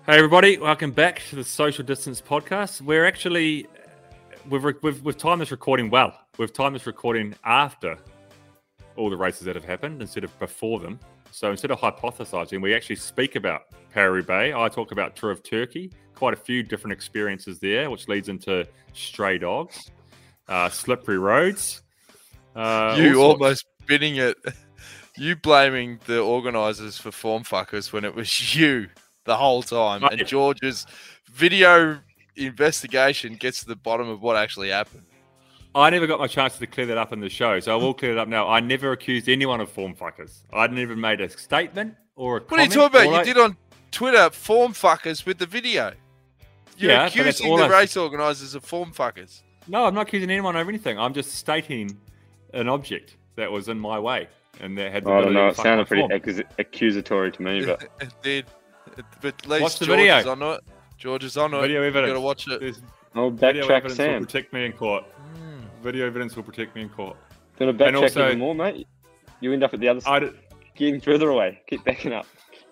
Hey everybody, welcome back to the Social Distance Podcast. We're actually we've timed this recording well. We've timed this recording after all the races that have happened instead of before them. So instead of hypothesizing, we actually speak about Paris-Roubaix. I talk about Tour of Turkey, quite a few different experiences there, which leads into stray dogs, slippery roads. You almost bidding it. You blaming the organisers for form fuckers when it was you the whole time. And George's video investigation gets to the bottom of what actually happened. I never got my chance to clear that up in the show, so I will clear it up now. I never accused anyone of form fuckers. I never made a statement or a comment. What are you talking about? You did on Twitter form fuckers with the video. You're accusing the race organisers of form fuckers. No, I'm not accusing anyone of anything. I'm just stating an object that was in my way and that had the ability to fuck my form. It sounded pretty accusatory to me, but it did. But at least watch the George video. is on it. George is on it. Video evidence. You got to watch it. Video evidence will protect me in court. Video evidence will protect me in court. Gonna backtrack even more, mate. You end up at the other side, getting further away. Keep backing up.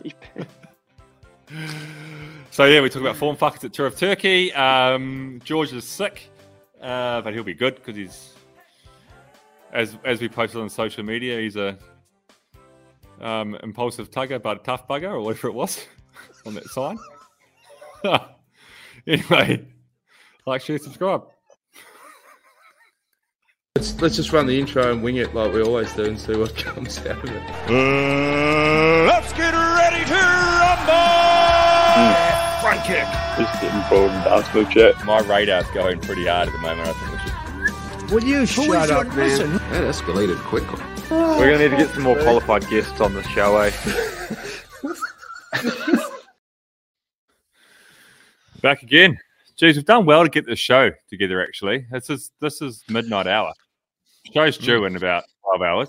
So yeah, we talk about form fuckers at Tour of Turkey. George is sick, but he'll be good because he's, as we posted on social media, he's a impulsive tugger, but a tough bugger, or whatever it was on that sign. Anyway, like, share, subscribe. Let's just run the intro and wing it like we always do and see what comes out of it. Let's get ready to rumble! Front kick. Just getting forward and dance move chat. My radar's going pretty hard at the moment. I think we should. Will you shut up, man? That escalated quickly. We're going to need to get some more qualified guests on the show, eh? Back again. Jeez, we've done well to get the show together, actually. This is midnight hour. Show's due in about 12 hours.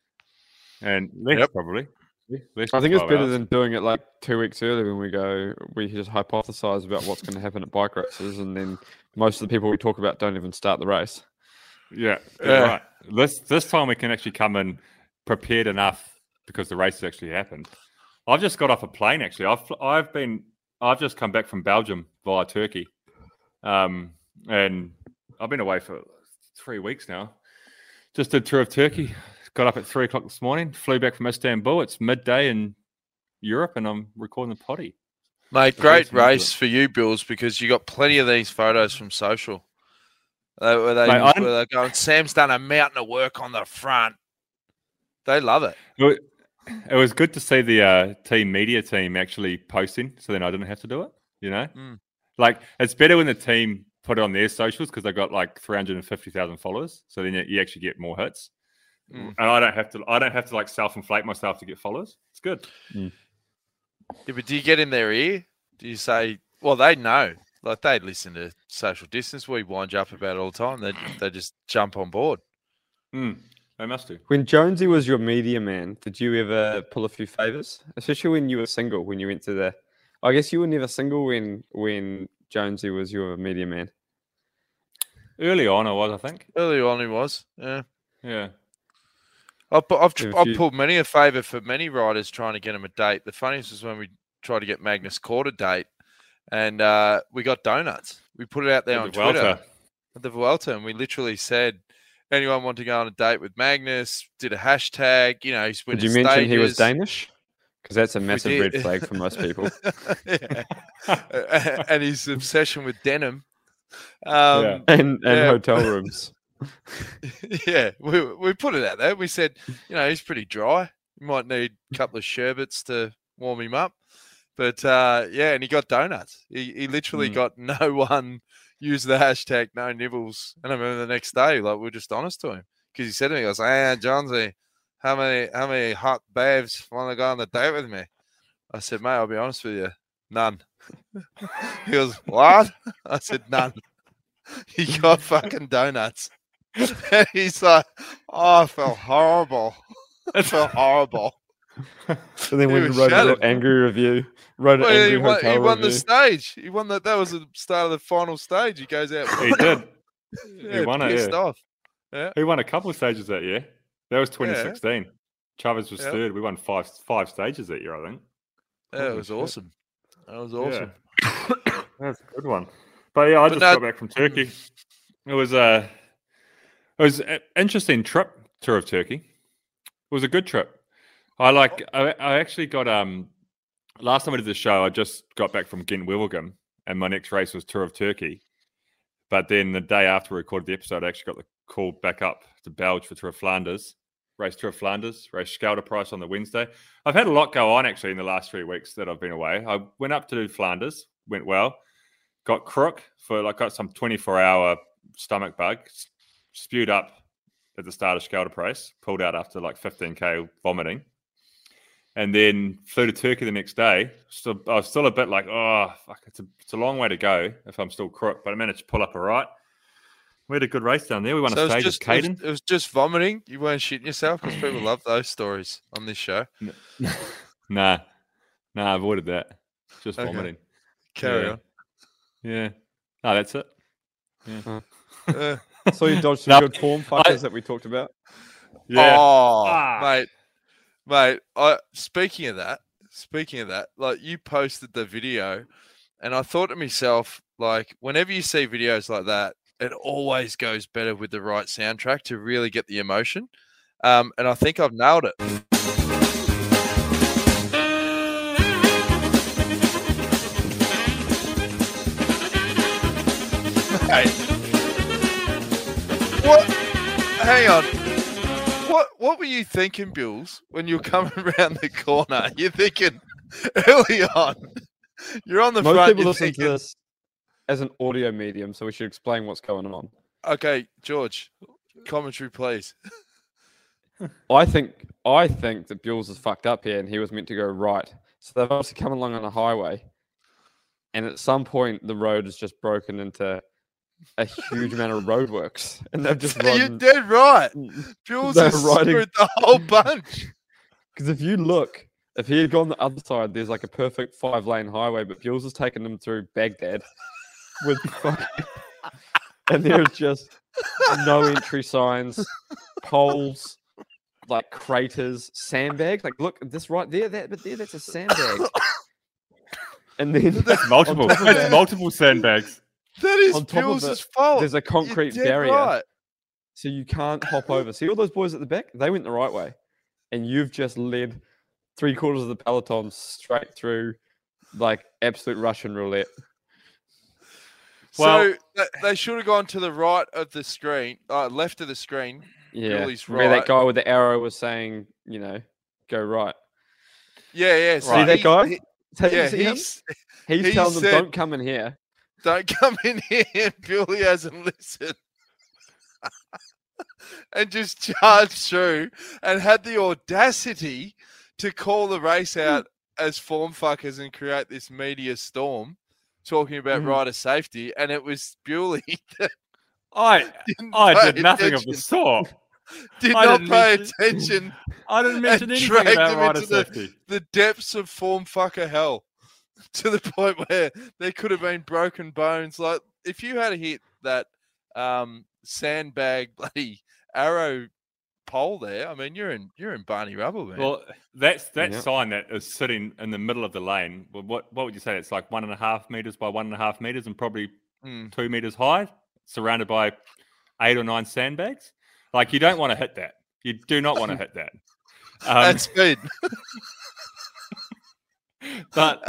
And less, probably. Less I think it's better hours. than doing it like 2 weeks early when we just hypothesize about what's going to happen at bike races, and then most of the people we talk about don't even start the race. Yeah, right. This time we can actually come in prepared enough because the race has actually happened. I've just got off a plane, actually. I've just come back from Belgium via Turkey. And I've been away for 3 weeks now. Just did Tour of Turkey. Got up at 3 o'clock this morning. Flew back from Istanbul. It's midday in Europe, and I'm recording the potty. Mate, great race for you, Bills, because you got plenty of these photos from social. Where they're going, Sam's done a mountain of work on the front. They love it. It was good to see the team media team actually posting, so then I didn't have to do it, you know? Like, it's better when the team put it on their socials because they've got like 350,000 followers. So then you actually get more hits. And I don't have to like self-inflate myself to get followers. It's good. Yeah, but do you get in their ear? Do you say, well, they know. Like, they listen to Social Distance. We wind you up about it all the time. They just jump on board. They must do. When Jonesy was your media man, did you ever pull a few favours? Especially when you were single, when you went to the... I guess you were never single when Jonesy was your media man. Early on I was, I think. Early on he was, yeah. Yeah. I've pulled many a favour for many riders trying to get them a date. The funniest was when we tried to get Magnus Cort a date, and we got donuts. We put it out there on Twitter at the Vuelta, and we literally said, anyone want to go on a date with Magnus? Did a hashtag, you know, he's winning stages. Did you mention he was Danish? Because that's a massive red flag for most people. And his obsession with denim. And hotel rooms. Yeah, we put it out there. We said, you know, he's pretty dry. You might need a couple of sherbets to warm him up. But, and he got donuts. He literally got no one use the hashtag no nibbles. And I remember the next day, like, we were just honest to him. Because he said to me, he goes, hey, Johnsy, how many hot babes want to go on the date with me? I said, mate, I'll be honest with you, none. He goes, what? I said, none. He got fucking donuts. And he's like, oh, I felt horrible. It felt horrible. And then when he wrote an angry review, he won the stage. He won that. That was the start of the final stage. He goes out. He did. He won it. Off. Yeah. He won a couple of stages that year. That was 2016. Yeah. Chavez was third. We won five stages that year, I think. Yeah, it was awesome. That was awesome. Yeah. That's a good one. But yeah, I just got back from Turkey. It was an interesting tour of Turkey. It was a good trip. I actually got last time I did the show, I just got back from Ghent-Wevelgem, and my next race was Tour of Turkey. But then the day after we recorded the episode, I actually got the call back up to Belgium for Tour of Flanders. Race Tour of Flanders, race Scheldeprijs on the Wednesday. I've had a lot go on actually in the last 3 weeks that I've been away. I went up to do Flanders, went well. Got crook got some 24-hour stomach bug, spewed up at the start of Scheldeprijs, pulled out after like 15k vomiting, and then flew to Turkey the next day. So I was still a bit like, oh fuck, it's a long way to go if I'm still crook, but I managed to pull up all right. We had a good race down there. We won a stage with Caden. It was just vomiting. You weren't shitting yourself because people love those stories on this show. Nah, I avoided that. Just vomiting. Carry on. Yeah. No, that's it. Yeah. So you dodged some good form fuckers that we talked about. Yeah. Oh, mate. Speaking of that, like you posted the video, and I thought to myself, like, whenever you see videos like that, it always goes better with the right soundtrack to really get the emotion. And I think I've nailed it. Hey. What? Hang on. What were you thinking, Bills, when you were coming around the corner? You're thinking early on. You're on the front. Most people listen to this as an audio medium, so we should explain what's going on. Okay, George, commentary, please. I think that Jules is fucked up here, and he was meant to go right. So they've obviously come along on a highway, and at some point the road is just broken into a huge amount of roadworks, and they've just You're dead right. Jules is screwed the whole bunch. Because if you look, if he had gone the other side, there's like a perfect 5-lane highway, but Jules has taken them through Baghdad with fucking, and there's just no entry signs, poles, like craters, sandbags. Like, look, this right there, that's a sandbag. And then that's multiple. That's multiple sandbags. That is Jules' fault. There's a concrete barrier, so you can't hop over. See all those boys at the back? They went the right way, and you've just led 3/4 of the peloton straight through, like absolute Russian roulette. Well, so they should have gone to the right of the screen, left of the screen. Yeah, right. Where that guy with the arrow was saying, go right. Yeah. See that guy? He's telling them, don't come in here. Don't come in here. And Billy hasn't listened. And just charged through and had the audacity to call the race out as form fuckers and create this media storm talking about rider safety. And it was Bewley that I did nothing of the sort. Did not pay attention. I didn't mention anything about rider safety. The depths of form fucker hell. To the point where there could have been broken bones. Like if you had hit that sandbag bloody arrow pole there, I mean you're in Barney rubble, man. Well, that sign that is sitting in the middle of the lane. What would you say? It's like 1.5 meters by 1.5 meters and probably 2 meters high, surrounded by 8 or 9 sandbags. Like you don't want to hit that. You do not want to hit that. That's speed. But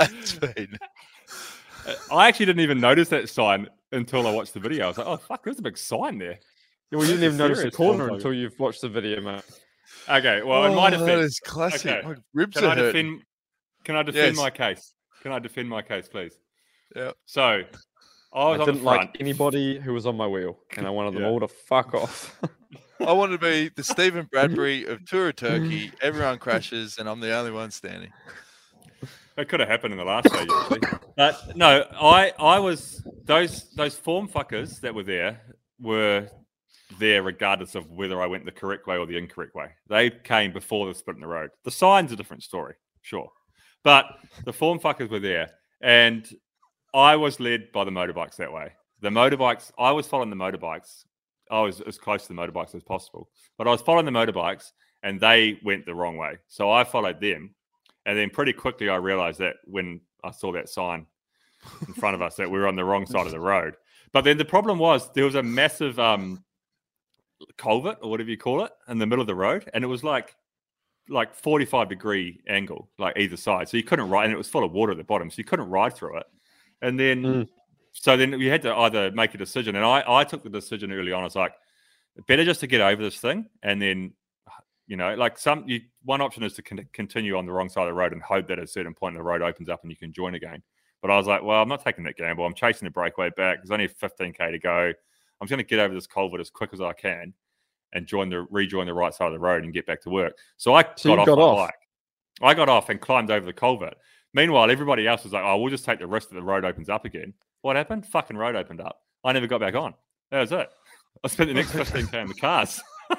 I actually didn't even notice that sign until I watched the video. I was like, "Oh fuck, there's a big sign there." Yeah, well, you didn't even notice the corner until you've watched the video, mate. Okay, well, in my defense, that is classic. Okay. My ribs Can are I hurting. defend my case? Can I defend my case, please? Yeah. So I didn't like anybody who was on my wheel, and I wanted them all to fuck off. I wanted to be the Stephen Bradbury of Tour of Turkey. Everyone crashes, and I'm the only one standing. It could have happened in the last stage, actually. But no, I was those form fuckers that were there regardless of whether I went the correct way or the incorrect way. They came before the split in the road. The sign's a different story, sure. But the form fuckers were there, and I was led by the motorbikes that way. The motorbikes, I was following the motorbikes. I was as close to the motorbikes as possible. But I was following the motorbikes, and they went the wrong way. So I followed them. And then pretty quickly I realized that when I saw that sign in front of us that we were on the wrong side of the road. But then the problem was there was a massive culvert or whatever you call it in the middle of the road, and it was like 45-degree angle, like either side. So you couldn't ride, and it was full of water at the bottom, so you couldn't ride through it. And then, so then you had to either make a decision, and I took the decision early on. I was like, better just to get over this thing, and then, like one option is to continue on the wrong side of the road and hope that at a certain point the road opens up and you can join again. But I was like, well, I'm not taking that gamble. I'm chasing the breakaway back. There's only 15K to go. I'm just going to get over this culvert as quick as I can and rejoin the right side of the road and get back to work. So I got off my bike. I got off and climbed over the culvert. Meanwhile, everybody else was like, oh, we'll just take the risk that the road opens up again. What happened? Fucking road opened up. I never got back on. That was it. I spent the next 15K in the cars.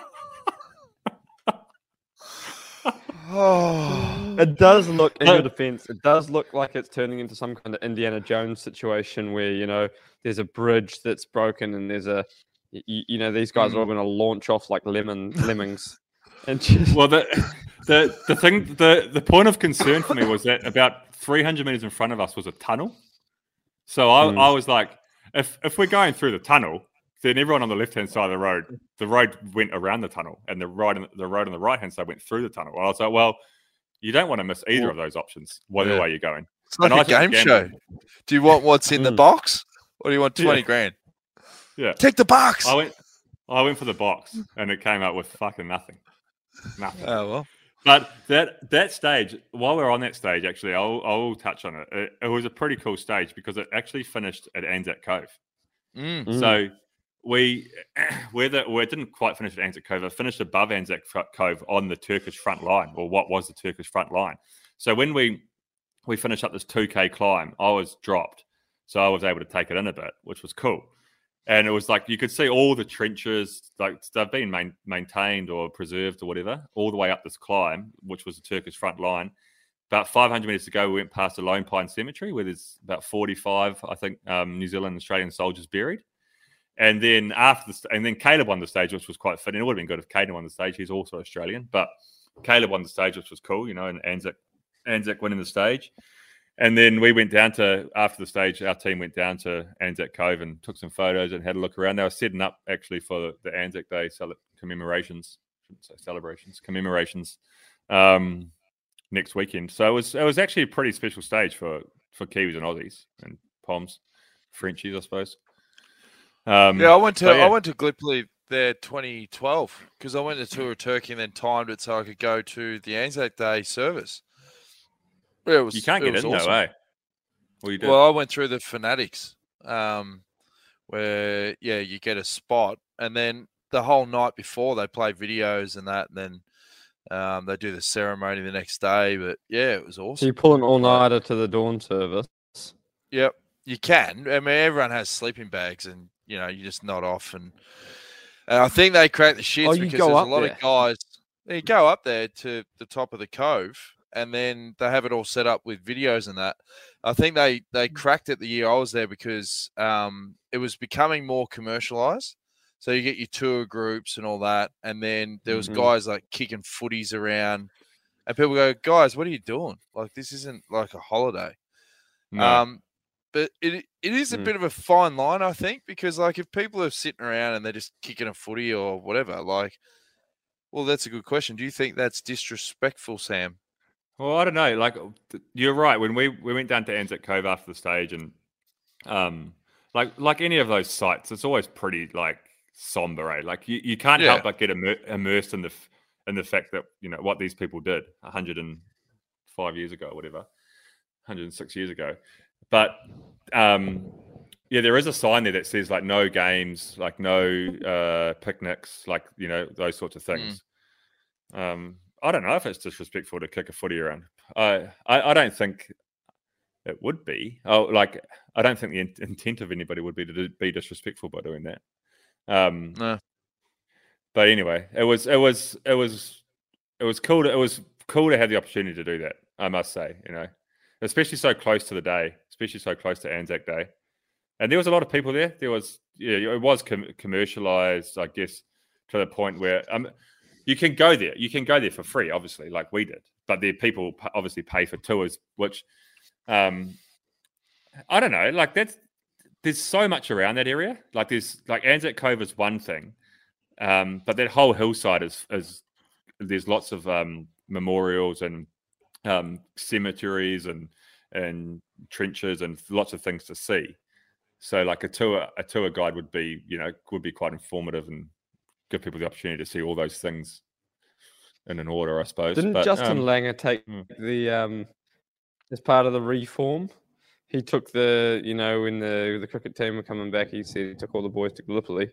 It does look, in your defense, it does look like it's turning into some kind of Indiana Jones situation where, there's a bridge that's broken and there's these guys are all going to launch off like lemmings. And just... Well, the point of concern for me was that about 300 meters in front of us was a tunnel. So I was like, if we're going through the tunnel, then everyone on the left-hand side of the road went around the tunnel, and the road on the right-hand side went through the tunnel. I was like, well, you don't want to miss either of those options, whatever way you're going. It's like a game show. Do you want what's in the box, or do you want 20 grand? Yeah. Take the box. I went for the box, and it came out with fucking nothing. Nothing. Oh, well. But that stage, while we're on that stage, actually, I'll touch on it. It was a pretty cool stage because it actually finished at Anzac Cove. So we didn't quite finish at Anzac Cove. It finished above Anzac Cove on the Turkish front line, or what was the Turkish front line. So when we finished up this 2K climb, I was dropped. So I was able to take it in a bit, which was cool. And it was like you could see all the trenches, like they've been maintained or preserved or whatever, all the way up this climb, which was the Turkish front line. About 500 meters ago, we went past the Lone Pine Cemetery, where there's about 45, I think, New Zealand and Australian soldiers buried. And then Caleb won the stage, which was quite fitting. It would have been good if Caden won the stage. He's also Australian, but Caleb won the stage, which was cool, and Anzac winning the stage. And then we went down after the stage, our team went down to Anzac Cove and took some photos and had a look around. They were setting up actually for the Anzac Day commemorations next weekend. So it was actually a pretty special stage for Kiwis and Aussies and Poms, Frenchies, I suppose. I went to Gallipoli there 2012 because I went to tour of Turkey and then timed it so I could go to the Anzac Day service. You can't get in awesome. Though, eh? Well, I went through the Fanatics, where you get a spot, and then the whole night before they play videos and that, and then they do the ceremony the next day. But it was awesome. So you pull an all-nighter to the dawn service. Yep, you can. I mean, everyone has sleeping bags, and you just nod off, and I think they crack the shits because there's a lot of guys. You go up there to the top of the cove. And then they have it all set up with videos and that. I think they cracked it the year I was there because it was becoming more commercialized. So you get your tour groups and all that. And then there was guys like kicking footies around. And people go, guys, what are you doing? Like, this isn't like a holiday. No. But it is a bit of a fine line, I think, because like if people are sitting around and they're just kicking a footy or whatever, like, well, that's a good question. Do you think that's disrespectful, Sam? Well, I don't know. Like, you're right. When we went down to Anzac Cove after the stage, and like any of those sites, it's always pretty like somber. Eh? Like you can't help but get immersed in the fact that what these people did 105 years ago, or whatever, 106 years ago. But there is a sign there that says like no games, like no picnics, like those sorts of things. I don't know if it's disrespectful to kick a footy around. I don't think it would be. I don't think the intent of anybody would be to be disrespectful by doing that. No. But anyway, it was cool. It was cool to have the opportunity to do that. I must say, especially so close to the day, especially so close to Anzac Day, and there was a lot of people there. There was, it was commercialized, I guess, to the point where you can go there. You can go there for free, obviously, like we did. But there people obviously pay for tours, which I don't know. Like there's so much around that area. Like there's like Anzac Cove is one thing, but that whole hillside is there's lots of memorials and cemeteries and trenches and lots of things to see. So like a tour guide would be quite informative and give people the opportunity to see all those things in an order, I suppose. Didn't Justin Langer take the as part of the reform? He took when the cricket team were coming back, he said he took all the boys to Gallipoli.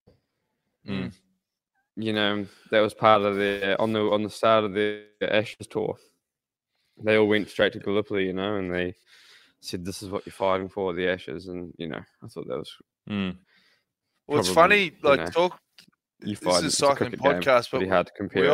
Mm. That was part of on the start of the Ashes tour. They all went straight to Gallipoli, and they said, "This is what you're fighting for, the Ashes." And I thought that was. Well, it's funny. Like this is a cycling podcast, but pretty hard to compare.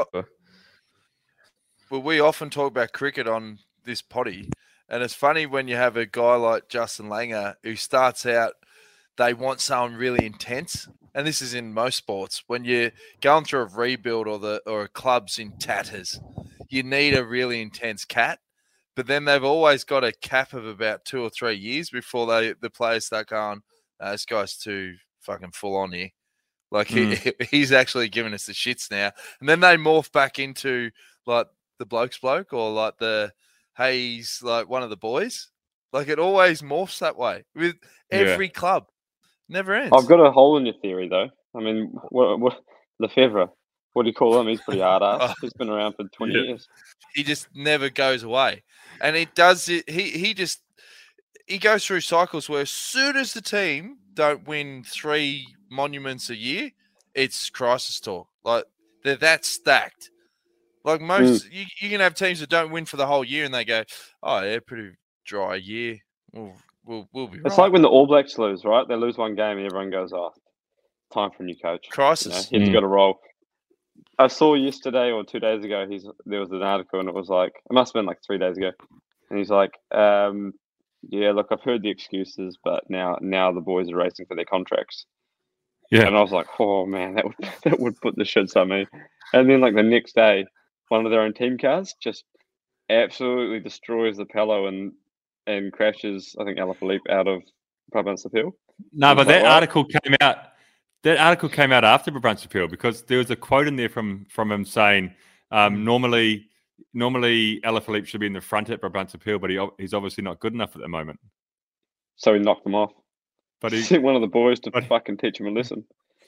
But we often talk about cricket on this potty. And it's funny when you have a guy like Justin Langer who starts out, they want someone really intense. And this is in most sports. When you're going through a rebuild or a club's in tatters, you need a really intense cat. But then they've always got a cap of about 2 or 3 years before the players start going, this guy's too fucking full on here. Like he's actually giving us the shits now. And then they morph back into like the bloke's bloke or like the... hey, he's like one of the boys. Like it always morphs that way with every club. Never ends. I've got a hole in your theory, though. I mean, what Lefebvre, what do you call him? He's pretty hard ass. He's been around for 20 years. He just never goes away. And he does it. He goes through cycles where as soon as the team don't win 3 monuments a year, it's crisis talk. Like they're that stacked. Like most, you can have teams that don't win for the whole year, and they go, "Oh, yeah, pretty dry year. We'll be." It's like when the All Blacks lose, right? They lose one game, and everyone goes, "Oh, time for a new coach." Crisis. He's got to roll. I saw yesterday or 2 days ago. There was an article, and it was like it must have been like 3 days ago, and he's like, "Yeah, look, I've heard the excuses, but now the boys are racing for their contracts." Yeah, and I was like, "Oh man, that would put the shits on me." And then like the next day, one of their own team cars just absolutely destroys the Pello and crashes, I think, Alaphilippe out of Brabantse-Pijl. No, but that article came out. That article came out after Brabantse-Pijl because there was a quote in there from him saying, normally Alaphilippe should be in the front at Brabantse-Pijl, but he's obviously not good enough at the moment. So he knocked them off. But he sent one of the boys to fucking teach him a lesson.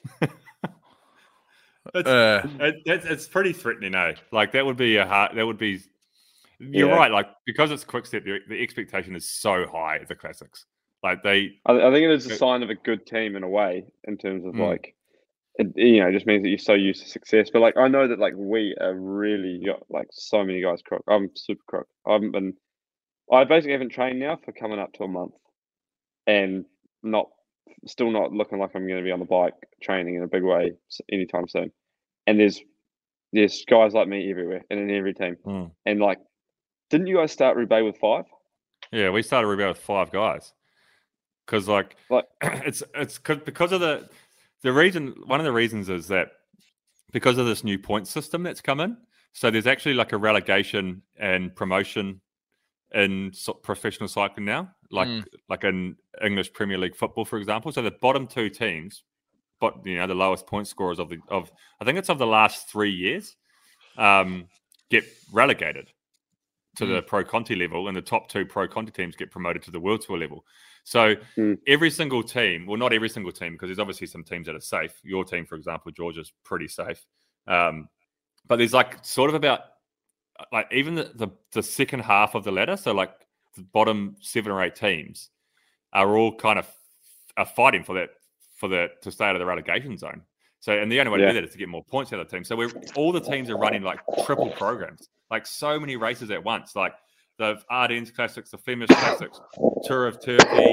It's pretty threatening, eh? Like that would be You're right. Like because it's Quickstep, the expectation is so high at the classics. Like I think it is a sign of a good team in a way, in terms of like, it just means that you're so used to success. But like I know that like we are really got like so many guys crook. I'm super crook. I basically haven't trained now for coming up to a month, and still not looking like I'm going to be on the bike training in a big way anytime soon. And there's guys like me everywhere and in every team. And like, didn't you guys start Roubaix with 5? Yeah, we started Roubaix with 5 guys. Because like it's because of the reason. One of the reasons is that because of this new point system that's come in. So there's actually like a relegation and promotion in professional cycling now, like in English Premier League football, for example. So the bottom 2 teams, but the lowest point scorers of I think it's of the last 3 years, get relegated to the Pro Conti level, and the top 2 Pro Conti teams get promoted to the World Tour level. So every single team, well, not every single team, because there's obviously some teams that are safe. Your team, for example, Georgia's pretty safe. But there's like sort of about like even the second half of the ladder, so like the bottom 7 or 8 teams are all kind of fighting for that to stay out of the relegation zone. So, and the only way to do that is to get more points out of the team. So all the teams are running like triple programs, like so many races at once, like the Ardennes Classics, the Flemish Classics, Tour of Turkey.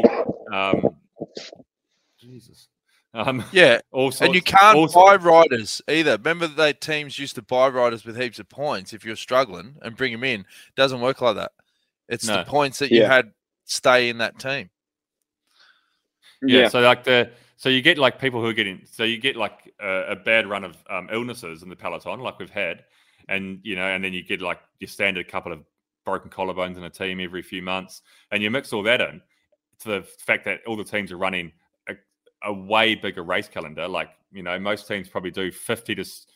Jesus. Also, and you can't buy riders either. Remember that teams used to buy riders with heaps of points if you're struggling and bring them in. It doesn't work like that. It's the points that you had stay in that team. Yeah. So like so you get like people who are getting, so you get like a bad run of illnesses in the peloton, like we've had, and and then you get like your standard couple of broken collarbones in a team every few months, and you mix all that in to the fact that all the teams are running a way bigger race calendar. Like, you know, most teams probably do 40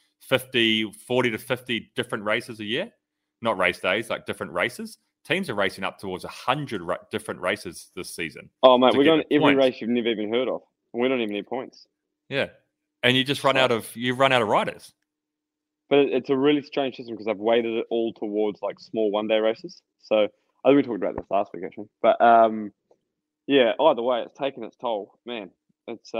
to 50 different races a year, not race days, like different races. Teams are racing up towards 100 different races this season. Oh, mate, we're going every race you've never even heard of. And we don't even need points. Yeah. And you just run out of riders. But it's a really strange system because I've weighted it all towards like small one-day races. So I think we talked about this last week, actually. But yeah, either way, it's taken its toll, man. It's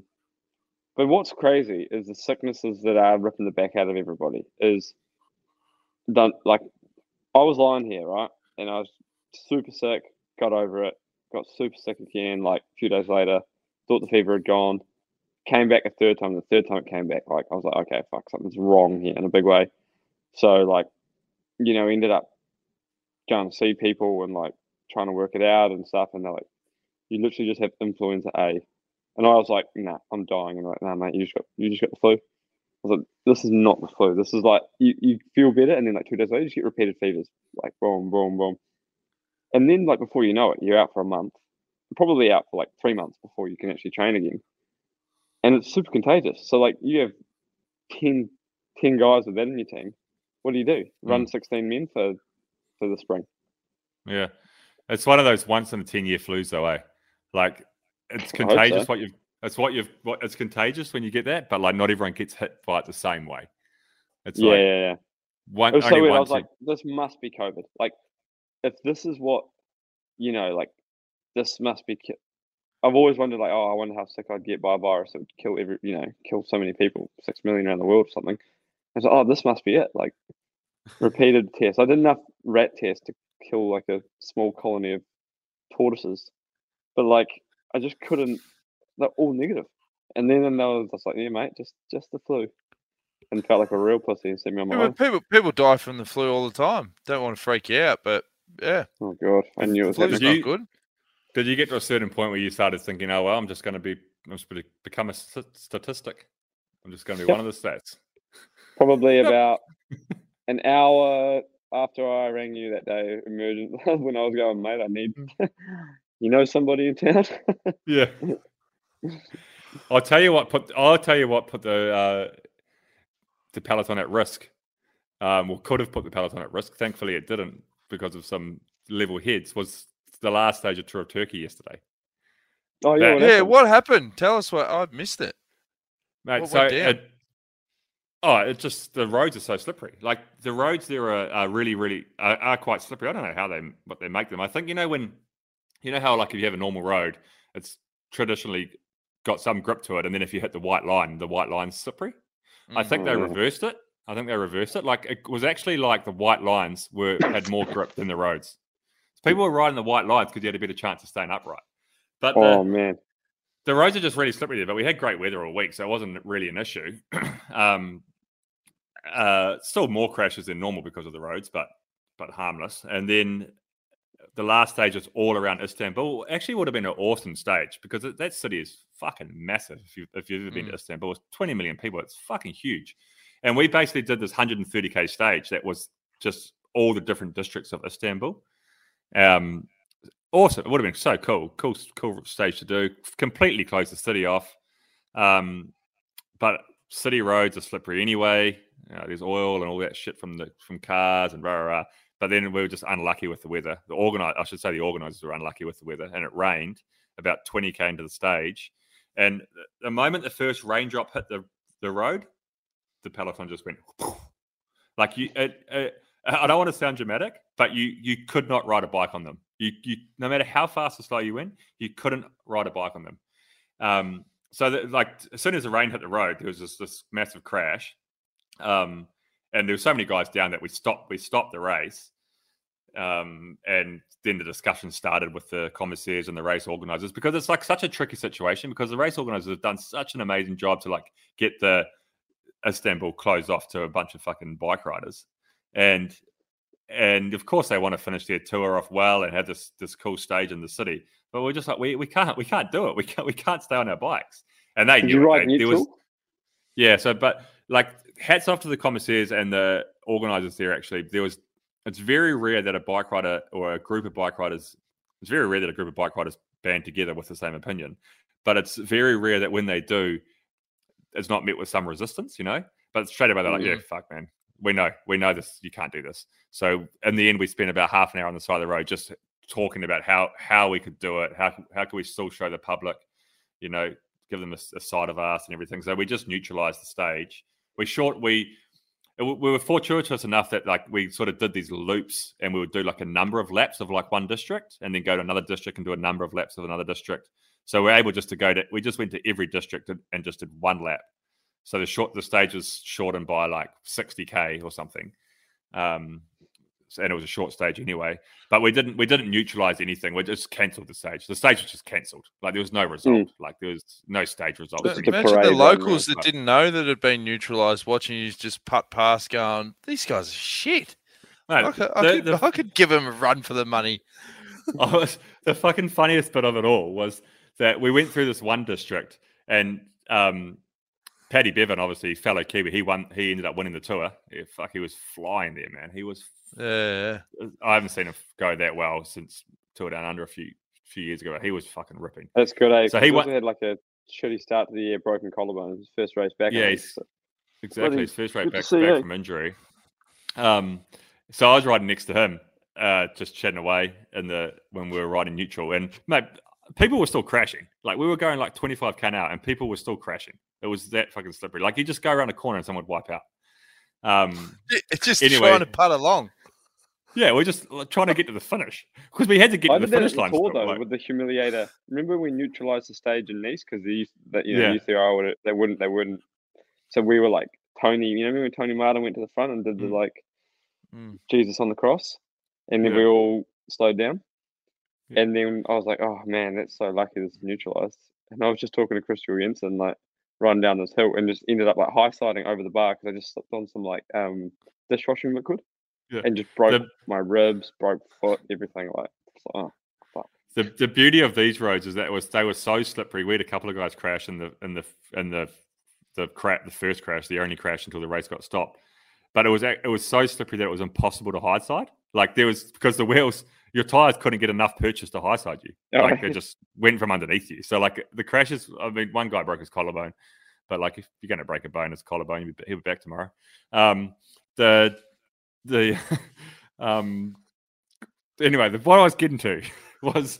But what's crazy is the sicknesses that are ripping the back out of everybody. Is done like I was lying here, right, and I was super sick, got over it, got super sick again. Like a few days later, thought the fever had gone. Came back a third time. The third time it came back, like I was like, okay, fuck, something's wrong here in a big way. So like, you know, ended up going to see people and like trying to work it out and stuff. And they're like, you literally just have influenza A. And I was like, nah, I'm dying. And like, nah, mate, you just got the flu. I was like, this is not the flu. This is like you feel better, and then like 2 days later, you just get repeated fevers, like boom, boom, boom. And then like before you know it, you're out for a month, probably out for like 3 months before you can actually train again. And it's super contagious. So like you have 10 guys with that in your team. What do? Run 16 men for the spring. Yeah. It's one of those once in a 10-year flus though, eh? Like it's contagious so. It's contagious when you get that, but like not everyone gets hit by it the same way. It's yeah. It was so weird. I was like, this must be COVID. Like if this is what, you know, like this must be I've always wondered, like, I wonder how sick I'd get by a virus that would kill so many people, 6 million around the world or something. I was like, this must be it. Like, repeated tests. I did enough rat tests to kill like a small colony of tortoises, but like, I just couldn't. They're all negative. And then I was just like, yeah, mate, just the flu, and felt like a real pussy and sent me on my own. People die from the flu all the time. Don't want to freak you out, but yeah. Oh god, I knew it was not good. Did you get to a certain point where you started thinking, oh, well, I'm just going to become a statistic. I'm just going to be one of the stats. Probably about an hour after I rang you that day, emergent, when I was going, mate, I need, you know, somebody in town. Yeah. I'll tell you what put the peloton at risk. Could have put the peloton at risk. Thankfully, it didn't because of some level heads. Was the last stage of Tour of Turkey yesterday. Oh yeah, what happened? Tell us what I've missed it. Mate, it's just the roads are so slippery. Like the roads there are really, really are quite slippery. I don't know what they make them. I think how like if you have a normal road, it's traditionally got some grip to it, and then if you hit the white line's slippery. I think they reversed it. Like it was actually like the white lines had more grip than the roads. People were riding the white lines because you had a better chance of staying upright. But man, the roads are just really slippery there. But we had great weather all week, so it wasn't really an issue. Still more crashes than normal because of the roads, but harmless. And then the last stage was all around Istanbul. Actually, would have been an awesome stage because that city is fucking massive. If you've ever been to Istanbul, it's 20 million people. It's fucking huge. And we basically did this 130k stage that was just all the different districts of Istanbul. Awesome. It would have been so cool stage to do. Completely closed the city off. But city roads are slippery anyway. There's oil and all that shit from cars and rah, rah, rah. But then we were just unlucky with the weather. The organisers were unlucky with the weather, and it rained about 20k into the stage. And the moment the first raindrop hit the road, the peloton just went like I don't want to sound dramatic, but you could not ride a bike on them. You no matter how fast or slow you went, you couldn't ride a bike on them. As soon as the rain hit the road, there was this massive crash, and there were so many guys down that we stopped the race, and then the discussion started with the commissaires and the race organisers because it's like such a tricky situation because the race organisers have done such an amazing job to like get the Istanbul closed off to a bunch of fucking bike riders. And of course they want to finish their tour off well and have this cool stage in the city, but we're just like we can't do it. We can't stay on our bikes. And they knew it. Yeah. So, but like hats off to the commissaires and the organisers there. Actually, there was it's very rare that a bike rider or a group of bike riders. It's very rare that a group of bike riders band together with the same opinion, but it's very rare that when they do, it's not met with some resistance, But straight away they're like, "Yeah, fuck, man, we know this. You can't do this." So in the end, we spent about half an hour on the side of the road just talking about how we could do it, how can we still show the public, give them a side of us and everything. So we just neutralized the stage. We were fortuitous enough that like we sort of did these loops, and we would do like a number of laps of like one district, and then go to another district and do a number of laps of another district. So we're able just to we just went to every district and just did one lap. So the stage was shortened by like 60k or something. And it was a short stage anyway, but we didn't neutralize anything. We just cancelled the stage. The stage was just cancelled. Like there was no result. Like there was no stage result. Imagine the locals that didn't know that it had been neutralized watching you just putt past, going, "These guys are shit." No, I could give them a run for the money. The fucking funniest bit of it all was that we went through this one district, and Paddy Bevan, obviously fellow Kiwi, he ended up winning the tour. He was flying there, man. He was. I haven't seen him go that well since Tour Down Under a few years ago. He was fucking ripping. That's good, eh? So he also had like a shitty start to the year, broken collarbone. His first race back. Yeah, exactly. His first race back from injury. So I was riding next to him, just chatting away when we were riding neutral, and mate, people were still crashing. Like we were going like 25 km an hour, and people were still crashing. It was that fucking slippery. Like you just go around a corner and someone would wipe out. It's just trying to putt along. Yeah, we're just trying to get to the finish because we had to get to the finish line. With the humiliator, remember we neutralized the stage in Nice because UCI they wouldn't. So we were like Tony. Remember when Tony Martin went to the front and did the Jesus on the cross, and then we all slowed down. Yeah. And then I was like, "Oh man, that's so lucky this is neutralized." And I was just talking to Chris Jensen, like running down this hill, and just ended up like high siding over the bar because I just slipped on some like dishwashing liquid. Yeah. And just broke my ribs, broke foot, everything like. Oh, fuck. The beauty of these roads is that they were so slippery. We had a couple of guys crash in the first crash, the only crash until the race got stopped. But it was so slippery that it was impossible to high side. Like because the wheels, your tires couldn't get enough purchase to high side you. Like they just went from underneath you. So like the crashes. I mean, one guy broke his collarbone, but like if you're going to break a bone, it's collarbone. He'll be back tomorrow. Anyway, what I was getting to was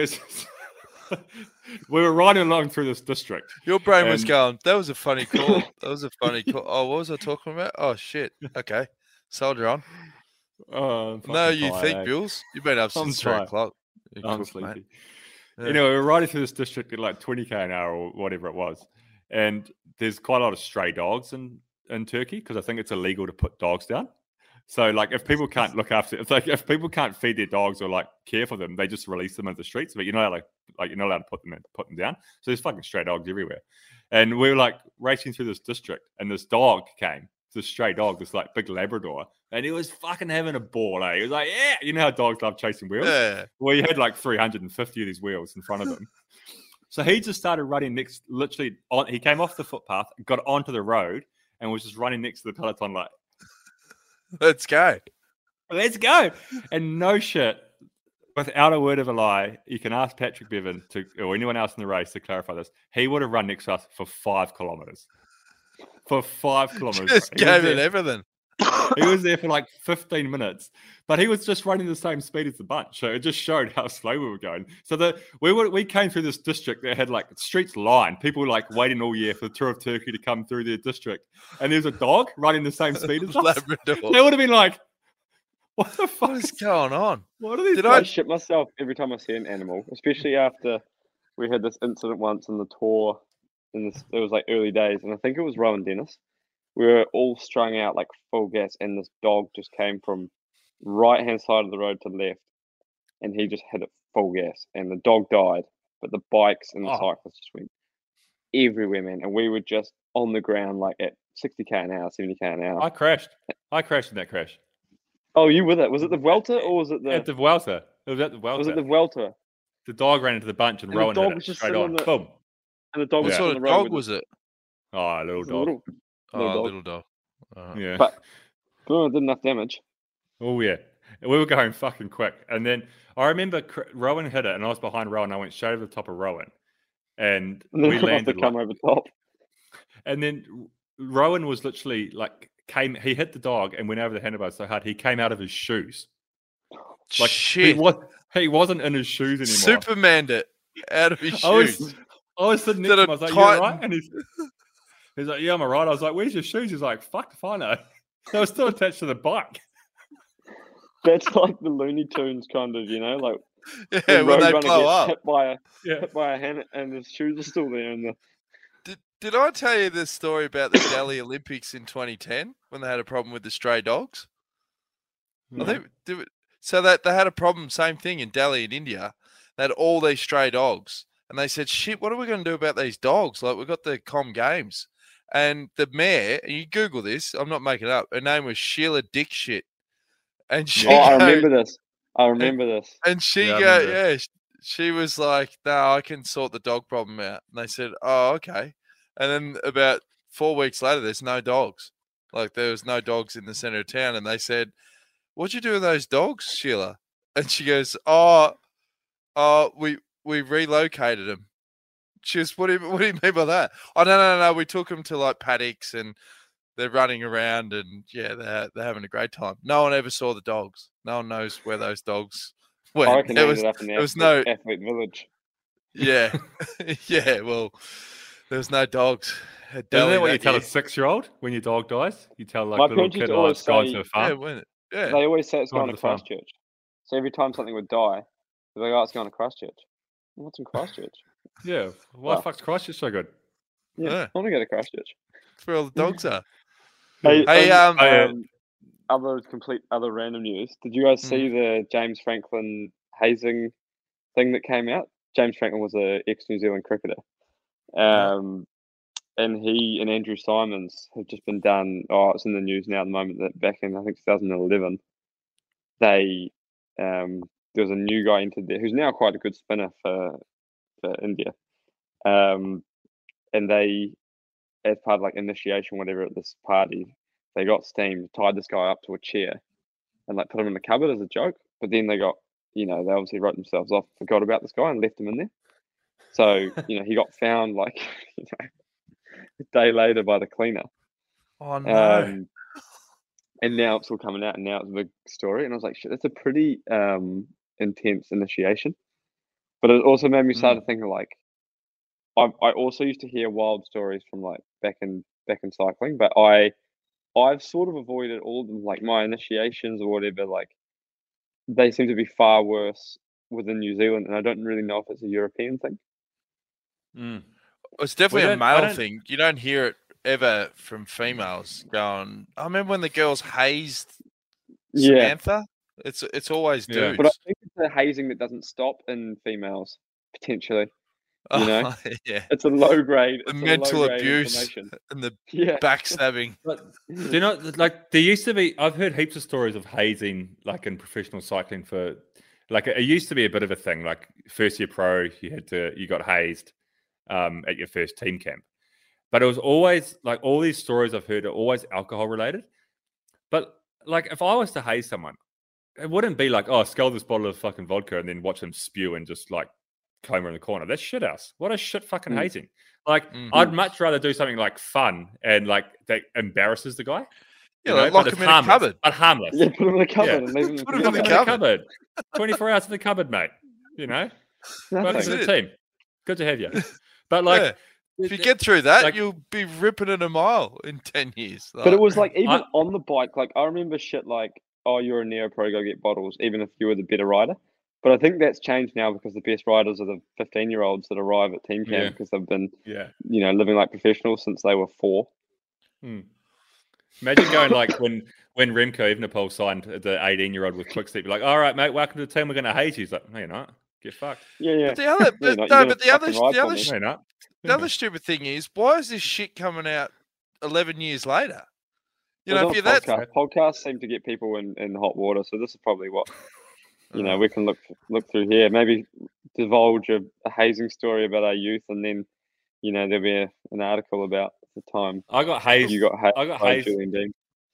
we were riding along through this district. Your brain was going, that was a funny call. That was a funny call. Oh, what was I talking about? Oh shit. Okay. Soldier on. No, you think, Bills? You've been up since 3 o'clock. I'm sleepy. Yeah. Anyway, we were riding through this district at like 20k an hour or whatever it was. And there's quite a lot of stray dogs in Turkey because I think it's illegal to put dogs down. So, like, if people can't look after, if people can't feed their dogs or like care for them, they just release them into the streets. But you're not allowed to put them down. So there's fucking stray dogs everywhere. And we were like racing through this district, and this dog came, this stray dog, this like big Labrador, and he was fucking having a ball. He was like, yeah, you know how dogs love chasing wheels. Yeah. Well, he had like 350 of these wheels in front of him. So he just started running he came off the footpath, got onto the road, and was just running next to the peloton like. Let's go. And no shit, without a word of a lie, you can ask Patrick Bevan or anyone else in the race to clarify this. He would have run next to us for 5 kilometers. For 5 kilometers. Just gave it everything. He was there for like 15 minutes, but he was just running the same speed as the bunch. So it just showed how slow we were going. So we came through this district that had like streets lined. People were like waiting all year for the Tour of Turkey to come through their district. And there's a dog running the same speed as us. Labrador. They would have been like, what the fuck is going on? What are these? I shit myself every time I see an animal, especially after we had this incident once in the Tour. It was like early days. And I think it was Rowan Dennis. We were all strung out like full gas, and this dog just came from right-hand side of the road to left, and he just hit it full gas, and the dog died, but the bikes and the cyclists just went everywhere, man, and we were just on the ground like at 60k an hour, 70k an hour. I crashed in that crash. Oh, you with it? Was it the Vuelta or was it at the Vuelta? It was at the Vuelta. Was it the Vuelta? The dog ran into the bunch and Rowan hit it straight on. Boom. And the dog was on the road. What sort of dog was it? Oh, a little dog. Little dog. Yeah. But it did enough damage. Oh yeah, we were going fucking quick, and then I remember Rowan hit it, and I was behind Rowan. I went straight over the top of Rowan, and And then we off the landed. come over top. And then Rowan was literally like he hit the dog and went over the handlebars so hard he came out of his shoes. Like Shit. he wasn't in his shoes anymore. Supermaned it out of his I shoes. was sitting next to him. I was like, "You all right?" And he's like, "Yeah, I'm all right." I was like, "Where's your shoes?" He's like, "Fuck if I know." They were still attached to the bike. That's like the Looney Tunes kind of, like Yeah, when they Roadrunner blow gets up. hit by a hand and his shoes are still there. And Did I tell you this story about the Delhi Olympics in 2010 when they had a problem with the stray dogs? I think so that they had a problem, same thing in Delhi in India. They had all these stray dogs, and they said, "Shit, what are we going to do about these dogs? Like, we've got the Com Games." And the mayor, and you Google this, I'm not making it up. Her name was Sheila Dickshit, and she. I remember this. And she she was like, "No, I can sort the dog problem out." And they said, "Oh, okay." And then about 4 weeks later, there's no dogs. Like, there was no dogs in the center of town, and they said, "What'd you do with those dogs, Sheila?" And she goes, "Oh, we relocated them." She goes, what do you mean by that? Oh, no. We took them to like paddocks and they're running around and they're having a great time. No one ever saw the dogs. No one knows where those dogs went. I reckon there ended up in was no athlete village. Yeah, yeah. Well, there was no dogs. Isn't that what you tell a 6-year-old when your dog dies? You tell like My a little parents used kid, to "Oh, always it's going say- to a farm." Yeah, They always say it's Gone going to to the farm. Christchurch. So every time something would die, they're like, "Oh, it's going to Christchurch." What's in Christchurch? Yeah. Why Well. fuck's Christchurch so good? Yeah, Yeah. I want to go to Christchurch. that's where all the dogs are. Hey, Hey, other random news. Did you guys see the James Franklin hazing thing that came out? James Franklin was a ex-New Zealand cricketer, and he and Andrew Simons have just been done. Oh, it's in the news now at the moment that back in I think 2011, they there was a new guy entered there who's now quite a good spinner for India, and they, as part of like initiation, whatever at this party, they got steamed, tied this guy up to a chair, and like put him in the cupboard as a joke. But then they got, they obviously wrote themselves off, forgot about this guy, and left him in there. So he got found like a day later by the cleaner. Oh no! And now it's all coming out, and now it's a big story. And I was like, shit, that's a pretty intense initiation. But it also made me start to think of like, I also used to hear wild stories from like back in cycling, but I've sort of avoided all of them. Like my initiations or whatever, like they seem to be far worse within New Zealand, and I don't really know if it's a European thing. It's definitely I a male don't- thing. You don't hear it ever from females going. I remember when the girls hazed Yeah, Samantha. It's always Yeah. dudes. but I think it's a hazing that doesn't stop in females potentially. You know? Yeah, It's a low grade. the it's a mental low-grade abuse information. and the Yeah, backstabbing. But do you know, like there used to be? I've heard heaps of stories of hazing, like in professional cycling. For like it used to be a bit of a thing. Like first year pro, you got hazed at your first team camp. But it was always like all these stories I've heard are always alcohol related. But like if I was to haze someone, it wouldn't be like, oh, scull this bottle of fucking vodka and then watch them spew and just like coma in the corner. That's shit house. What a shit fucking hazing. Like I'd much rather do something like fun and like that embarrasses the guy. Yeah, you know, like lock but him it's in a harmless, cupboard. But harmless. yeah. Put them in the cupboard Yeah. and leave them. Put 'em in the Put 'em in the cupboard. 24 hours in the cupboard, mate. You know, welcome That's to the it. team. Good to have you. But like, Yeah. If you get through that, like- you'll be ripping it a mile in 10 years. But it was like even I- on the bike, like I remember shit like, oh, you're a neo pro, go get bottles, even if you were the better rider. But I think that's changed now because the best riders are the 15-year-olds that arrive at team camp Yeah. because they've been, yeah. living like professionals since they were 4. Imagine going like when Remco Evenepoel signed the 18-year-old with Quickstep, you're like, all right, mate, welcome to the team. We're going to haze you. He's like, no, you're not. Get fucked. Yeah. But the other, You're but, not- no, you're but the gonna other, fucking ride the for other, me. No, you're not. the other stupid thing is, why is this shit coming out 11 years later? You know, Well, if you're those that, podcasts seem to get people in hot water, so this is probably what we can look through here. Maybe divulge a hazing story about our youth, and then there'll be an article about the time I got hazed. you got hazed I got by hazed. Julian Dean.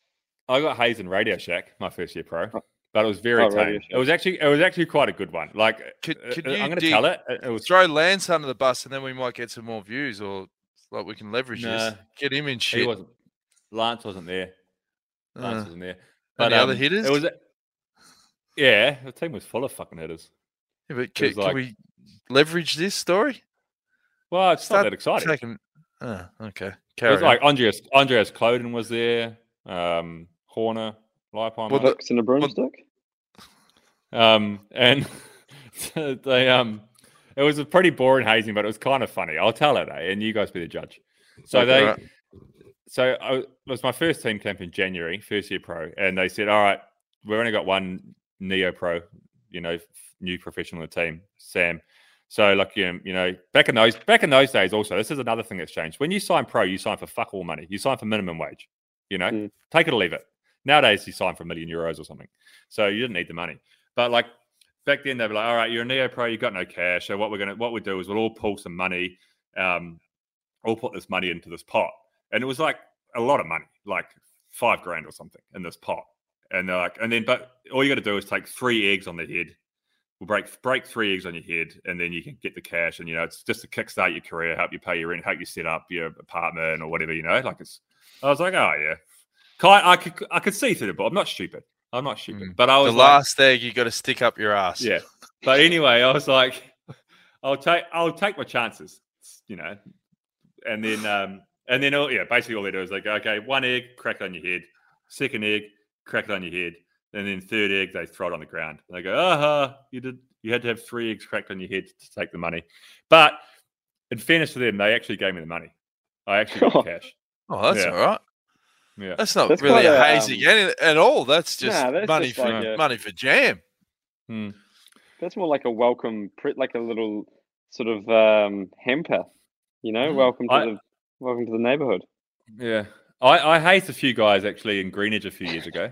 I got Hayes in Radio Shack my first year pro, but it was very Radio tame. Shack. It was actually quite a good one. Like, Could I'm you going to dig- tell it. It was Throw Lance under the bus, and then we might get some more views, or like we can leverage this. Nah. Get him in he shit. wasn't. Lance wasn't there. Lance Uh, wasn't there. Any other hitters? It was. Yeah, the team was full of fucking hitters. Yeah, but was can like- we leverage this story? Well, it's not Start that exciting. taking- okay. It Carry was on. like Andreas Cloden was there. Horner, Leipheimer. Books and a broomstick. And they it was a pretty boring hazing, but it was kind of funny. I'll tell it, and you guys be the judge. So Okay. it was my first team camp in January, first year pro, and they said, "All right, we've only got one neo pro, new professional in the team, Sam." So like back in those days, also this is another thing that's changed. When you sign pro, you sign for fuck all money. You sign for minimum wage. Take it or leave it. Nowadays, you sign for €1 million or something, so you didn't need the money. But like back then, they'd be like, "All right, you're a neo pro, you've got no cash. So what we do is we'll all pull some money, all put this money into this pot." And it was like a lot of money, like $5,000 or something in this pot. And they're like, but all you got to do is take 3 eggs on the head. We'll break 3 eggs on your head, and then you can get the cash. And it's just to kickstart your career, help you pay your rent, help you set up your apartment or whatever. Like I was like, oh yeah, I could see through the ball. I'm not stupid. But I was The last egg you got to stick up your ass. yeah. But anyway, I was like, I'll take my chances, and then basically all they do is like, okay, 1 egg, crack it on your head. 2nd egg, crack it on your head. And then 3rd egg, they throw it on the ground. They go, you had to have 3 eggs cracked on your head to take the money. But in fairness to them, they actually gave me the money. I actually got the cash. Oh, that's Yeah. all right. Yeah. That's not That's really quite a a, hazing at all. That's just that's money just for like a- money for jam. That's more like a welcome, like a little sort of hamper. Welcome to the neighborhood. Yeah. I hazed a few guys actually in Greenwich a few years ago.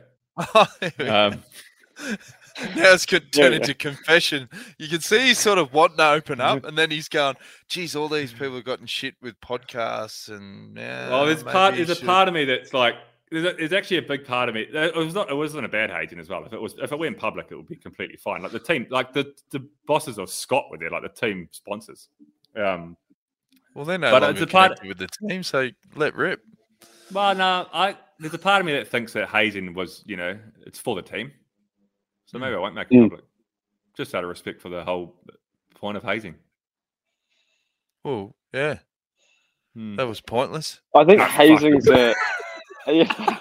Now it's turned Yeah. into confession. You can see he's sort of wanting to open up, and then he's going, "Geez, all these people have gotten shit with podcasts." And Well, there's a part of me that's like, there's actually a big part of me. It wasn't a bad hazing as well. If it went public, it would be completely fine. Like the team, like the bosses of Scott were there, like the team sponsors. Well, they're no But longer it's a part- connected with the team, so let rip. Well, no, there's a part of me that thinks that hazing was, it's for the team. So maybe I won't make it public. Just out of respect for the whole point of hazing. Oh, yeah, that was pointless. I think Ah, hazing's a. Yeah.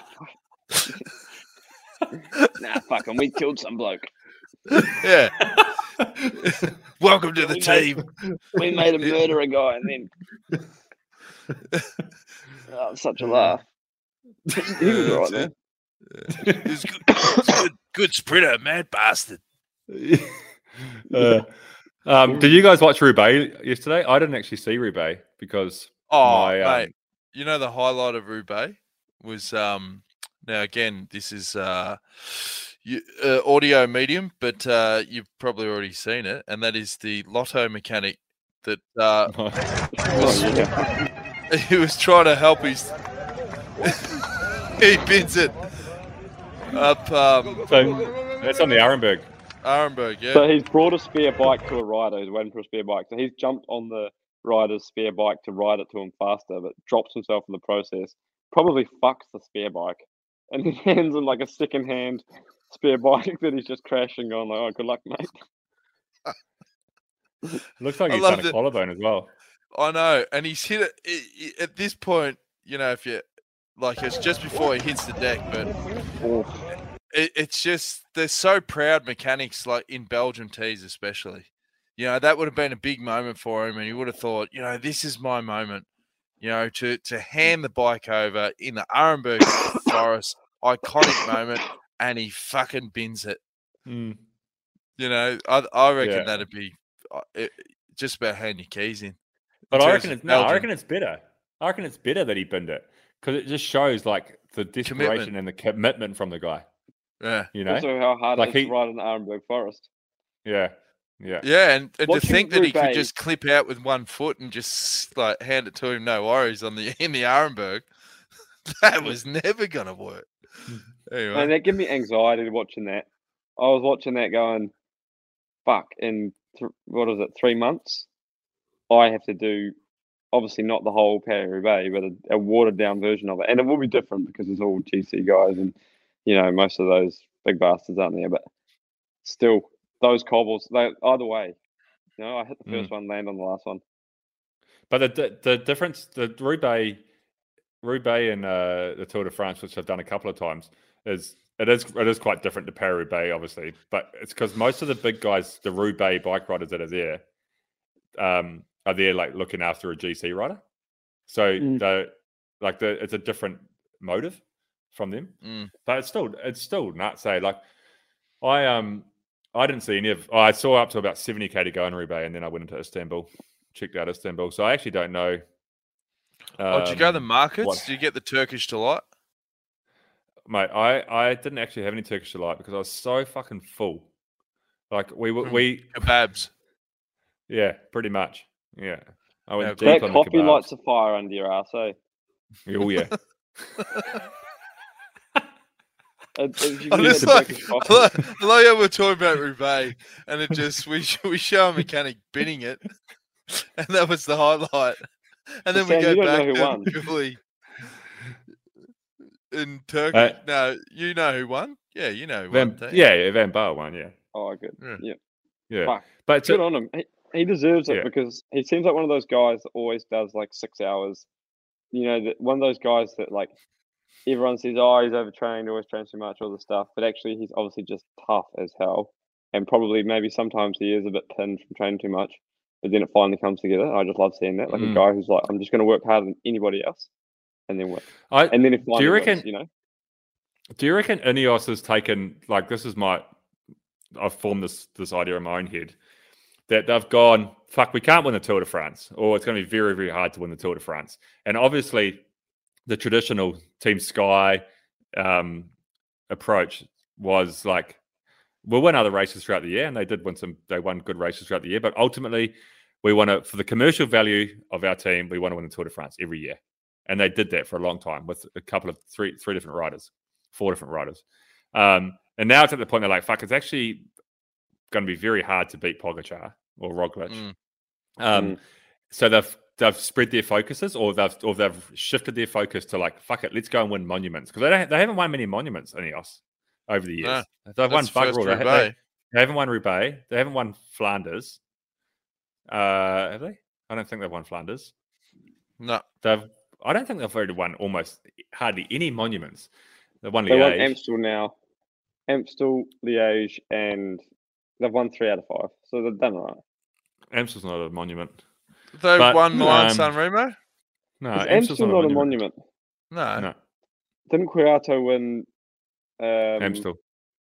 Nah, fuck 'em. We killed some bloke. Yeah. Welcome to the We team. We made him murder a guy, and then. Oh, such a laugh. He was all right then. He's good sprinter, mad bastard. Did you guys watch Roubaix yesterday? I didn't actually see Roubaix because Oh, my, mate, the highlight of Roubaix was now again this is audio medium, but you've probably already seen it, and that is the lotto mechanic that Oh, yeah. he was trying to help his. He bins it up so that's on the Arenberg. Arenberg, yeah. So he's brought a spare bike to a rider who's waiting for a spare bike. So he's jumped on the rider's spare bike to ride it to him faster, but drops himself in the process. Probably fucks the spare bike, and he hands him like a second-hand spare bike that he's just crashing. Going like, "Oh, good luck, mate." Looks like I he's love done a that- collarbone as well. I know, and he's hit it at this point. If you like, it's just before he hits the deck, but Oh, it's just they're so proud mechanics, like in Belgium tees especially. That would have been a big moment for him, and he would have thought, this is my moment. To hand the bike over in the Arenberg Forest, iconic moment, and he fucking bins it. Mm. I reckon Yeah. that'd be just about hand your keys in. But I terms reckon of it's I Belgium. reckon it's better. I reckon it's better that he binned it because it just shows like the desperation Commitment. and the commitment from the guy. Yeah. also how hard Like it is he- to ride in the Arenberg Forest. Yeah. Yeah, and to Watching think that he could Roubaix- just clip out with 1 foot and just like hand it to him, no worries, in the Arenberg, that was never gonna work. Anyway. And that gave me anxiety watching that. I was watching that going, fuck, in 3 months, I have to do, obviously not the whole Paris-Roubaix, but a watered-down version of it. And it will be different because it's all GC guys and, most of those big bastards aren't there. But still, those cobbles, either way, I hit the first one, land on the last one. But the difference, the Roubaix and the Tour de France, which I've done a couple of times, is it is quite different to Paris-Roubaix, obviously. But it's because most of the big guys, the Roubaix bike riders that are there, are there like looking after a GC rider. So it's a different motive from them. But it's still nuts. Like I didn't see any of. I saw up to about 70k to go in Roubaix, and then I went into Istanbul, checked out Istanbul. So I actually don't know. Did you go to the markets? Did you get the Turkish delight? Mate, I didn't actually have any Turkish delight because I was so fucking full. Like we kebabs. Yeah, pretty much. Yeah, I went deep that on coffee the kebabs. lights a fire under your ass, eh? Oh yeah. I like how we're talking about Roubaix, and it just we show a mechanic binning it, and that was the highlight. And then we go back to Billy in Turkey. No, you know who won? Yeah, you know who won. Van Baal won. Yeah. Oh, good. Yeah. Fuck. But good on him. He deserves it because he seems like one of those guys that always does like 6 hours. One of those guys that like everyone says, oh, he's overtrained, always trains too much, all this stuff. But actually, he's obviously just tough as hell. And probably maybe sometimes he is a bit pinned from training too much. But then it finally comes together. I just love seeing that. Like a guy who's like, I'm just going to work harder than anybody else. And then win. And then if do you reckon, wins, Do you reckon Ineos has taken, like, I've formed this idea in my own head, that they've gone, fuck, we can't win the Tour de France, or it's going to be very, very hard to win the Tour de France. And obviously, the traditional Team Sky approach was like, we'll win other races throughout the year, and they won good races throughout the year, but ultimately, we want to, for the commercial value of our team, we want to win the Tour de France every year. And they did that for a long time with a couple of three different riders, 4 different riders. And now it's at the point they're like, fuck, it's actually going to be very hard to beat Pogačar or Roglic. So they've spread their focuses, or they've shifted their focus to like, fuck it, let's go and win monuments, because they haven't won many monuments in Ineos over the years. No, they've won bugger all. They haven't won Roubaix. They haven't won Flanders. Have they? I don't think they've won Flanders. No, I don't think they've already won hardly any monuments. They've won Liège. They won Amstel now. Amstel, Liège, and they've won 3 out of 5. So they've done all right. Amstel's not a monument. They've won Milan-San Remo? No, Amstel's not a monument. No. Didn't Quirto win Amstel?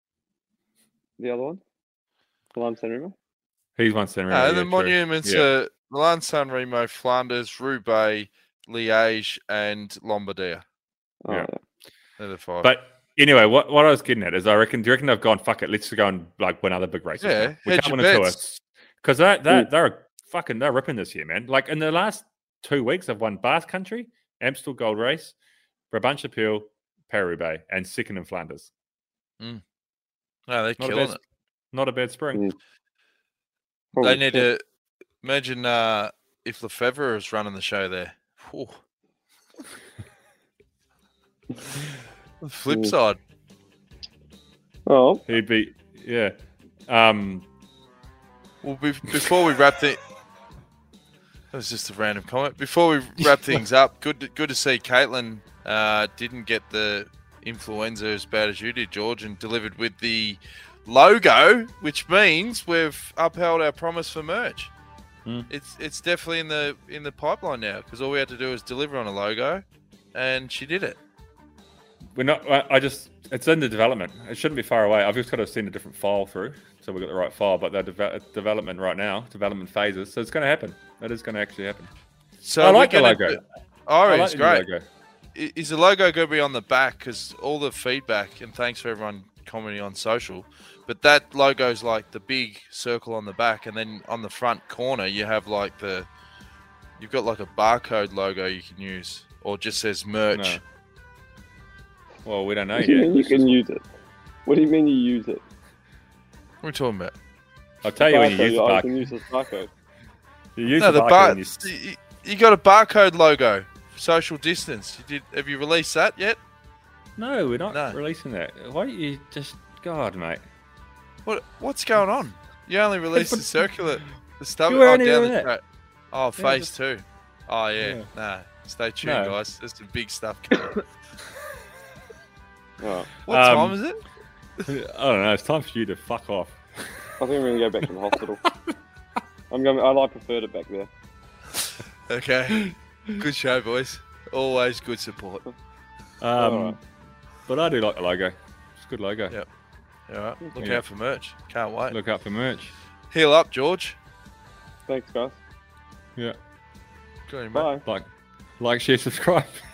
The other one? Milan-San Remo? He's won San Remo. No, the monuments are Milan-San Remo, Flanders, Roubaix, Liège, and Lombardia. Oh, yeah. They're the 5. But anyway, what I was getting at is, do you reckon they've gone, fuck it, let's go and like win other big races? Yeah, we can't win a Tour. Because they're ripping this year, man. Like in the last 2 weeks, they've won Basque Country, Amstel Gold Race, Brabant Peel, Paris-Roubaix, and second in Flanders. No, they're killing it. Not a bad spring. They need to imagine if Lefebvre is running the show there. The flip side. Oh, he'd be Well, before we wrap that was just a random comment. Before we wrap things up, good to see Caitlin didn't get the influenza as bad as you did, George, and delivered with the logo, which means we've upheld our promise for merch. It's definitely in the pipeline now, because all we had to do was deliver on a logo, and she did it. We're not. It's in the development. It shouldn't be far away. I've just got to send a different file through, so we've got the right file. But they're development right now, development phases. So it's going to happen. That is going to actually happen. So I like the logo. It's great. Logo. Is the logo going to be on the back? Because all the feedback, and thanks for everyone commenting on social, but that logo's like the big circle on the back, and then on the front corner you have like you've got like a barcode logo you can use, or just says merch. No. Well, we don't know What do you yet. mean you can use it? What do you mean you use it? What are we talking about? I'll tell you when you use the I can barcode. use this barcode. You use No, the the barcode when you you got a barcode logo, social distance. Have you released that yet? No, we're not No. releasing that. Why don't you just... God, mate. What's going on? You only released the circular, the stuff You were only down doing the it. track. Oh, Yeah, phase just- 2. Oh yeah, Yeah. nah. Stay tuned, No. guys. There's some big stuff coming. Oh, What time is it? I don't know. It's time for you to fuck off. I think I'm going to go back to the hospital. I preferred it back there. Okay. Good show, boys. Always good support. Alright. But I do like the logo. It's a good logo. Yep. All right. Look Yeah. out for merch. Can't wait. Look out for merch. Heal up, George. Thanks, guys. Yeah. Good on you, mate. Bye. Like, share, subscribe.